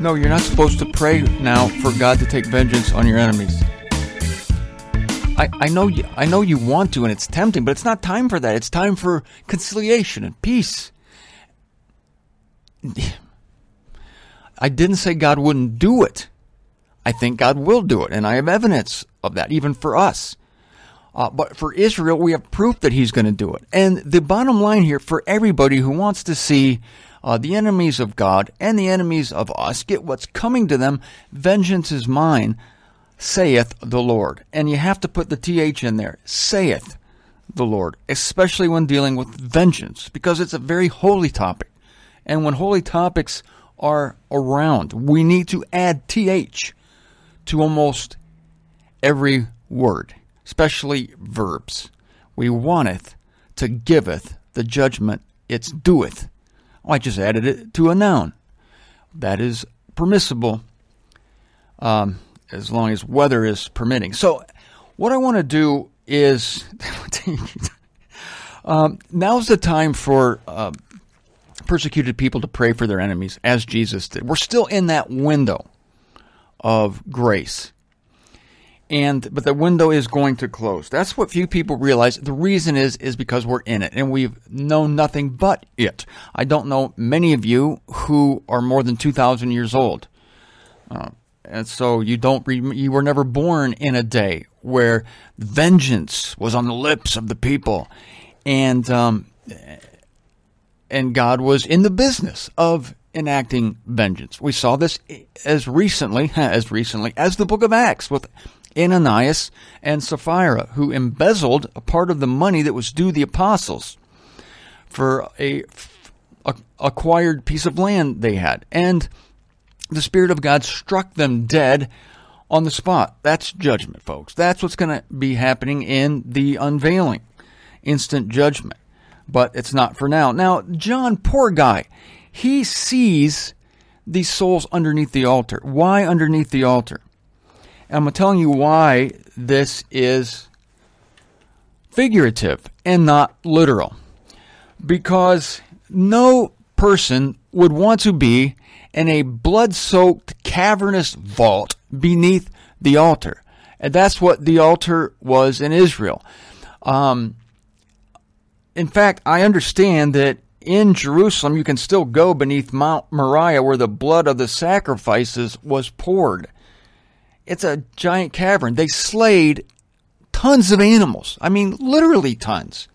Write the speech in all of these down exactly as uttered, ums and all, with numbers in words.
No, you're not supposed to pray now for God to take vengeance on your enemies. I, I know you, I know you want to, and it's tempting, but it's not time for that. It's time for conciliation and peace. I didn't say God wouldn't do it. I think God will do it, and I have evidence of that, even for us. Uh, but for Israel, we have proof that he's going to do it. And the bottom line here, for everybody who wants to see uh, the enemies of God and the enemies of us get what's coming to them, vengeance is mine, saith the Lord. And you have to put the T H in there, saith the Lord, especially when dealing with vengeance, because it's a very holy topic. And when holy topics are around, we need to add T H to almost every word, especially verbs. We wanteth to giveth the judgment it's doeth. Oh, I just added it to a noun. That is permissible um, as long as weather is permitting. So what I want to do is, um, now's the time for uh, persecuted people to pray for their enemies, as Jesus did. We're still in that window of grace. And but the window is going to close. That's what few people realize. The reason is is because we're in it, and we've known nothing but it. I don't know many of you who are more than two thousand years old, uh, and so you don't. Re- you were never born in a day where vengeance was on the lips of the people, and um, and God was in the business of enacting vengeance. We saw this as recently as recently as the Book of Acts with Ananias and Sapphira, who embezzled a part of the money that was due the apostles for a, a acquired piece of land they had. And the Spirit of God struck them dead on the spot. That's judgment, folks. That's what's going to be happening in the unveiling. Instant judgment. But it's not for now. Now, John, poor guy, he sees these souls underneath the altar. Why underneath the altar? I'm telling you why this is figurative and not literal. Because no person would want to be in a blood-soaked, cavernous vault beneath the altar. And that's what the altar was in Israel. Um, in fact, I understand that in Jerusalem you can still go beneath Mount Moriah where the blood of the sacrifices was poured. It's a giant cavern. They slayed tons of animals. I mean, literally tons.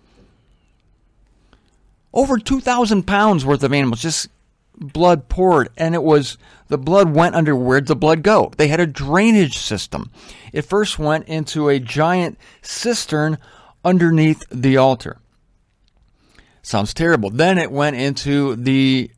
Over two thousand pounds worth of animals, just blood poured. And it was, the blood went under, where'd the blood go? They had a drainage system. It first went into a giant cistern underneath the altar. Sounds terrible. Then it went into the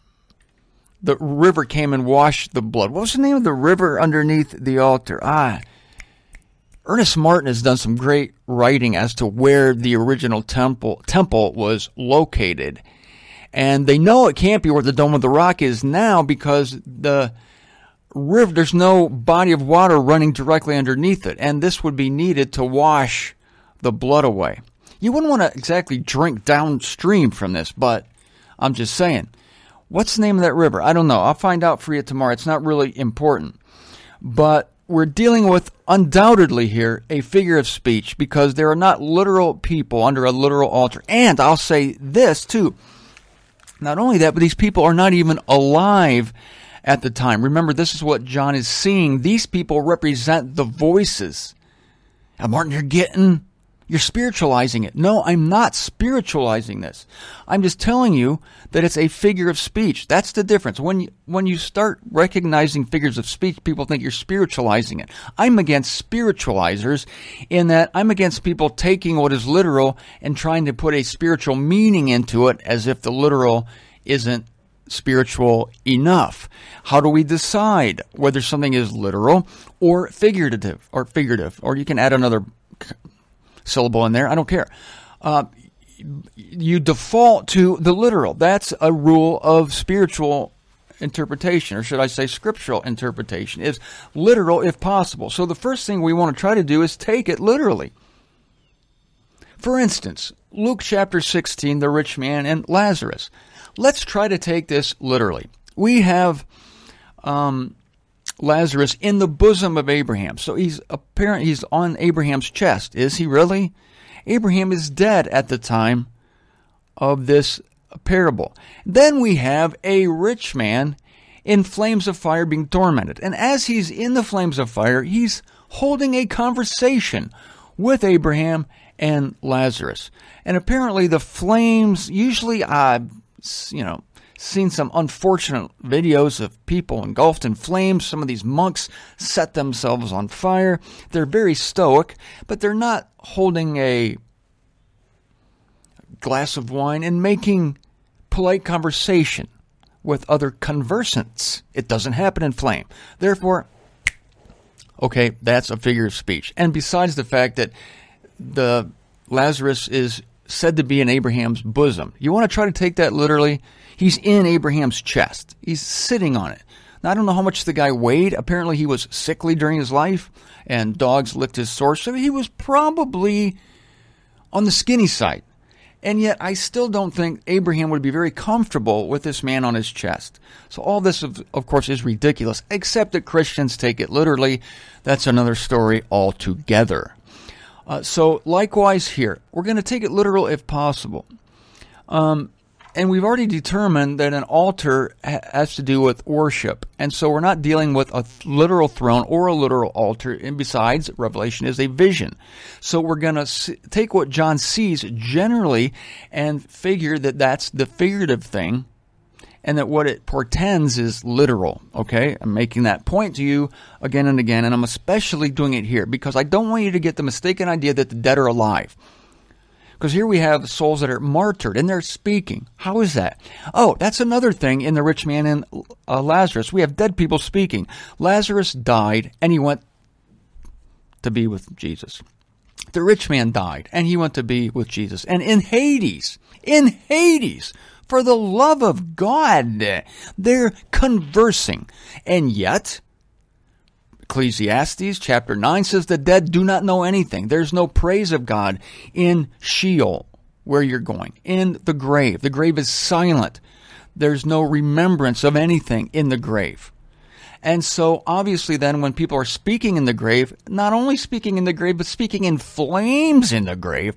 The river came and washed the blood. What was the name of the river underneath the altar? Ah, Ernest Martin has done some great writing as to where the original temple temple was located. And they know it can't be where the Dome of the Rock is now because the river, there's no body of water running directly underneath it. And this would be needed to wash the blood away. You wouldn't want to exactly drink downstream from this, but I'm just saying. What's the name of that river? I don't know. I'll find out for you tomorrow. It's not really important. But we're dealing with, undoubtedly here, a figure of speech because there are not literal people under a literal altar. And I'll say this, too. Not only that, but these people are not even alive at the time. Remember, this is what John is seeing. These people represent the voices. Now, Martin, you're getting... You're spiritualizing it. No, I'm not spiritualizing this. I'm just telling you that it's a figure of speech. That's the difference. When you, when you start recognizing figures of speech, people think you're spiritualizing it. I'm against spiritualizers in that I'm against people taking what is literal and trying to put a spiritual meaning into it as if the literal isn't spiritual enough. How do we decide whether something is literal or figurative or figurative? Or you can add another syllable in there. I don't care. Uh, you default to the literal. That's a rule of spiritual interpretation, or should I say scriptural interpretation, is literal if possible. So the first thing we want to try to do is take it literally. For instance, Luke chapter sixteen, the rich man and Lazarus. Let's try to take this literally. We have um, Lazarus in the bosom of Abraham. So he's apparent he's on Abraham's chest. Is he really? Abraham is dead at the time of this parable. Then we have a rich man in flames of fire being tormented. And as he's in the flames of fire, he's holding a conversation with Abraham and Lazarus. And apparently the flames, usually I've, you know, seen some unfortunate videos of people engulfed in flames. Some of these monks set themselves on fire. They're very stoic, but they're not holding a glass of wine and making polite conversation with other conversants. It doesn't happen in flame. Therefore, okay, that's a figure of speech. And besides the fact that the Lazarus is said to be in Abraham's bosom, you want to try to take that literally? He's in Abraham's chest. He's sitting on it. Now, I don't know how much the guy weighed. Apparently, he was sickly during his life, and dogs licked his sores. So he was probably on the skinny side. And yet, I still don't think Abraham would be very comfortable with this man on his chest. So all this, of, of course, is ridiculous, except that Christians take it literally. That's another story altogether. Uh, so likewise here, we're going to take it literal if possible. Um, and we've already determined that an altar ha- has to do with worship. And so we're not dealing with a th- literal throne or a literal altar. And besides, Revelation is a vision. So we're going to s- take what John sees generally and figure that that's the figurative thing and that what it portends is literal. Okay? I'm making that point to you again and again, and I'm especially doing it here because I don't want you to get the mistaken idea that the dead are alive. Because here we have souls that are martyred, and they're speaking. How is that? Oh, that's another thing in the rich man and uh, Lazarus. We have dead people speaking. Lazarus died, and he went to be with Jesus. The rich man died, and he went to be with Jesus. And in Hades, in Hades, for the love of God, they're conversing. And yet, Ecclesiastes chapter nine says the dead do not know anything. There's no praise of God in Sheol, where you're going, in the grave. The grave is silent. There's no remembrance of anything in the grave. And so obviously then when people are speaking in the grave, not only speaking in the grave, but speaking in flames in the grave,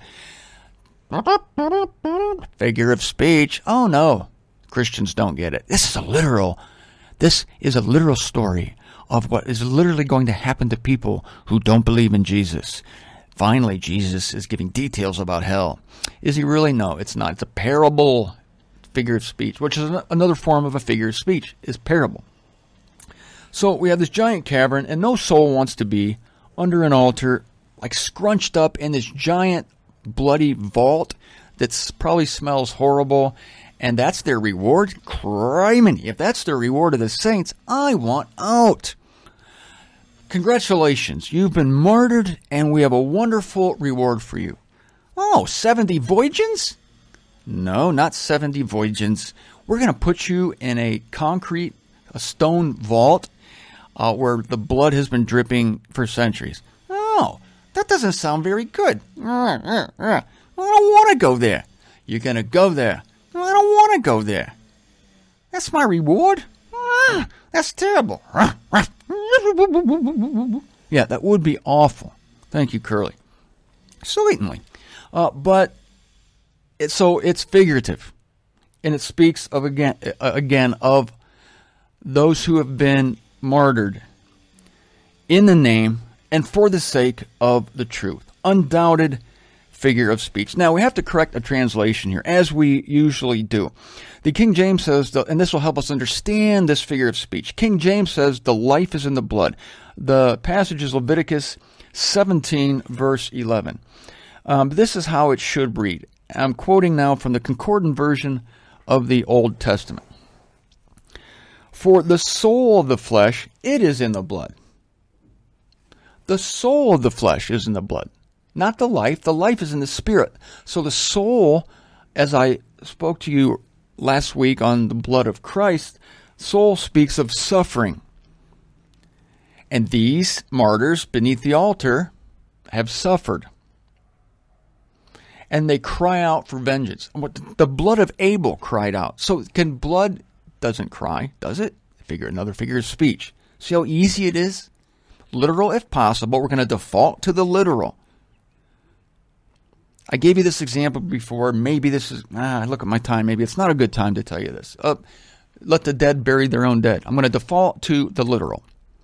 figure of speech. Oh no, Christians don't get it. This is a literal, this is a literal story of what is literally going to happen to people who don't believe in Jesus. Finally, Jesus is giving details about hell. Is he really? No, it's not. It's a parable, figure of speech, which is another form of a figure of speech, is parable. So we have this giant cavern, and no soul wants to be under an altar, like scrunched up in this giant bloody vault that probably smells horrible. And that's their reward? Criminy. If that's their reward of the saints, I want out. Congratulations. You've been martyred, and we have a wonderful reward for you. Oh, seventy voyagins? No, not seventy voyagins. We're going to put you in a concrete, a stone vault uh, where the blood has been dripping for centuries. Oh, that doesn't sound very good. I don't want to go there. You're going to go there. I don't want to go there. That's my reward? Ah, that's terrible. Yeah, that would be awful. Thank you, Curly. Certainly. Uh, but, it, so it's figurative. And it speaks of again, uh, again of those who have been martyred in the name and for the sake of the truth. Undoubted figure of speech. Now, we have to correct a translation here, as we usually do. The King James says, the, and this will help us understand this figure of speech. King James says, the life is in the blood. The passage is Leviticus seventeen, verse eleven. Um, this is how it should read. I'm quoting now from the Concordant version of the Old Testament. For the soul of the flesh, it is in the blood. The soul of the flesh is in the blood. Not the life. The life is in the spirit. So the soul, as I spoke to you last week on the blood of Christ, soul speaks of suffering. And these martyrs beneath the altar have suffered. And they cry out for vengeance. The blood of Abel cried out. So can blood doesn't cry, does it? figure, another figure of speech. See how easy it is? Literal if possible. We're going to default to the literal. I gave you this example before. Maybe this is, ah, look at my time. Maybe it's not a good time to tell you this. Uh, let the dead bury their own dead. I'm going to default to the literal.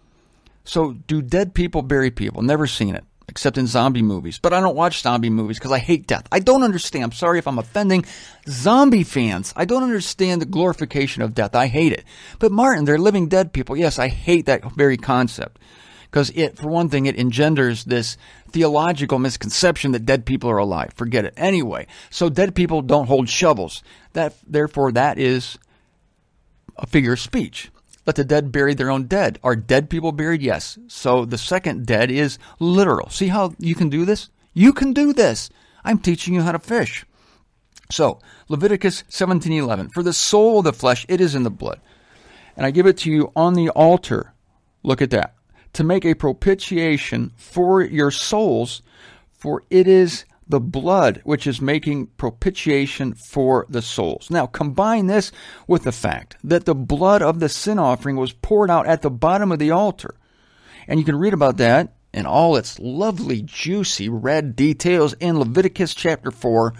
So do dead people bury people? Never seen it, except in zombie movies. But I don't watch zombie movies because I hate death. I don't understand. I'm sorry if I'm offending zombie fans. I don't understand the glorification of death. I hate it. But Martin, they're living dead people. Yes, I hate that very concept. Because it, for one thing, it engenders this theological misconception that dead people are alive. Forget it. Anyway, so dead people don't hold shovels. That, therefore, that is a figure of speech. Let the dead bury their own dead. Are dead people buried? Yes. So the second dead is literal. See how you can do this? You can do this. I'm teaching you how to fish. So, Leviticus seventeen eleven. For the soul of the flesh, it is in the blood. And I give it to you on the altar. Look at that. To make a propitiation for your souls, for it is the blood which is making propitiation for the souls. Now, combine this with the fact that the blood of the sin offering was poured out at the bottom of the altar. And you can read about that in all its lovely, juicy, red details in Leviticus chapter four,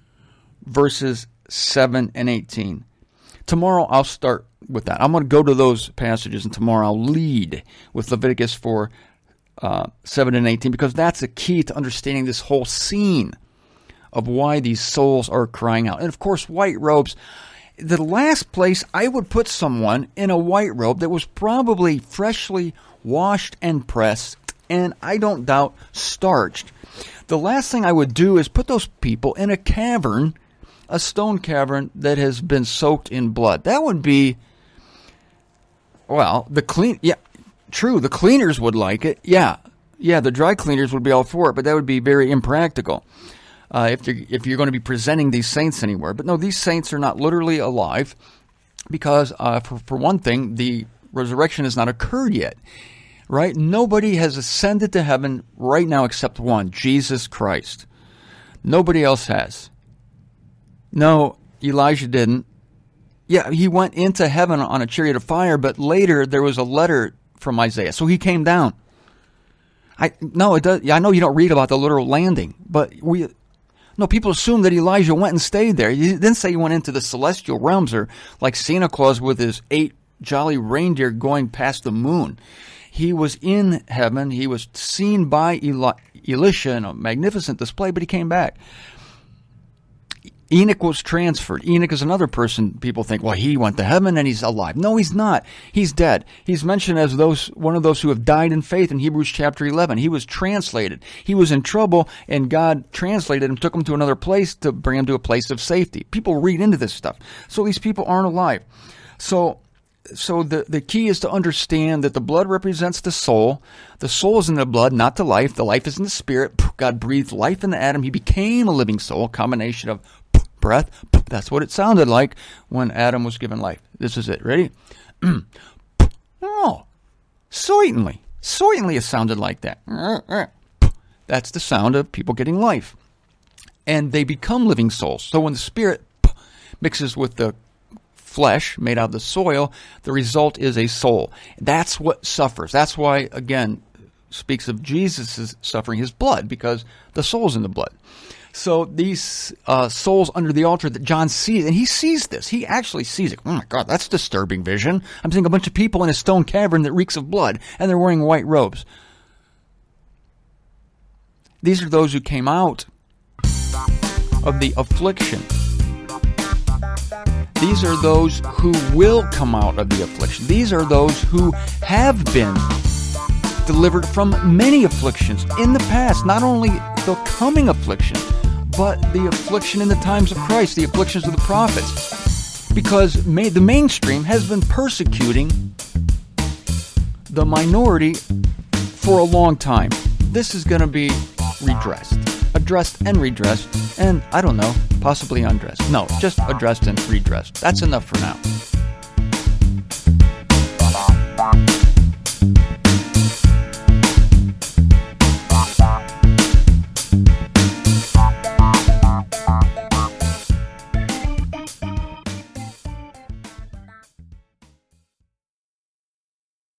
verses seven and eighteen. Tomorrow I'll start with that. I'm going to go to those passages, and tomorrow I'll lead with Leviticus four, uh, seven and eighteen, because that's the key to understanding this whole scene of why these souls are crying out. And of course, white robes. The last place I would put someone in a white robe that was probably freshly washed and pressed, and I don't doubt starched. The last thing I would do is put those people in a cavern, a stone cavern that has been soaked in blood. That would be, well, the clean, yeah, true, the cleaners would like it. Yeah, yeah, the dry cleaners would be all for it, but that would be very impractical uh, if you're, if you're going to be presenting these saints anywhere. But no, these saints are not literally alive because, uh, for, for one thing, the resurrection has not occurred yet, right? Nobody has ascended to heaven right now except one, Jesus Christ. Nobody else has. No, Elijah didn't. Yeah, he went into heaven on a chariot of fire, but later there was a letter from Isaiah, so he came down. I no, it does. I know you don't read about the literal landing, but we no people assume that Elijah went and stayed there. He didn't say he went into the celestial realms, or like Santa Claus with his eight jolly reindeer going past the moon. He was in heaven. He was seen by Eli- Elisha in a magnificent display, but he came back. Enoch was transferred. Enoch is another person people think, well, he went to heaven and he's alive. No, he's not. He's dead. He's mentioned as those one of those who have died in faith in Hebrews chapter eleven. He was translated. He was in trouble, and God translated him, took him to another place to bring him to a place of safety. People read into this stuff. So these people aren't alive. So so the, the key is to understand that the blood represents the soul. The soul is in the blood, not the life. The life is in the spirit. God breathed life into Adam. He became a living soul, a combination of breath. That's what it sounded like when Adam was given life. This is it. Ready? Oh, certainly. Certainly it sounded like that. That's the sound of people getting life. And they become living souls. So when the spirit mixes with the flesh made out of the soil, the result is a soul. That's what suffers. That's why, again, speaks of Jesus' suffering, his blood, because the soul's in the blood. So these uh, souls under the altar that John sees, and he sees this. He actually sees it. Oh my God, that's a disturbing vision. I'm seeing a bunch of people in a stone cavern that reeks of blood, and they're wearing white robes. These are those who came out of the affliction. These are those who will come out of the affliction. These are those who have been delivered from many afflictions in the past. Not only the coming affliction, but the affliction in the times of Christ, the afflictions of the prophets. Because may, the mainstream has been persecuting the minority for a long time. This is going to be redressed. Addressed and redressed, and I don't know, possibly undressed. No, just addressed and redressed. That's enough for now.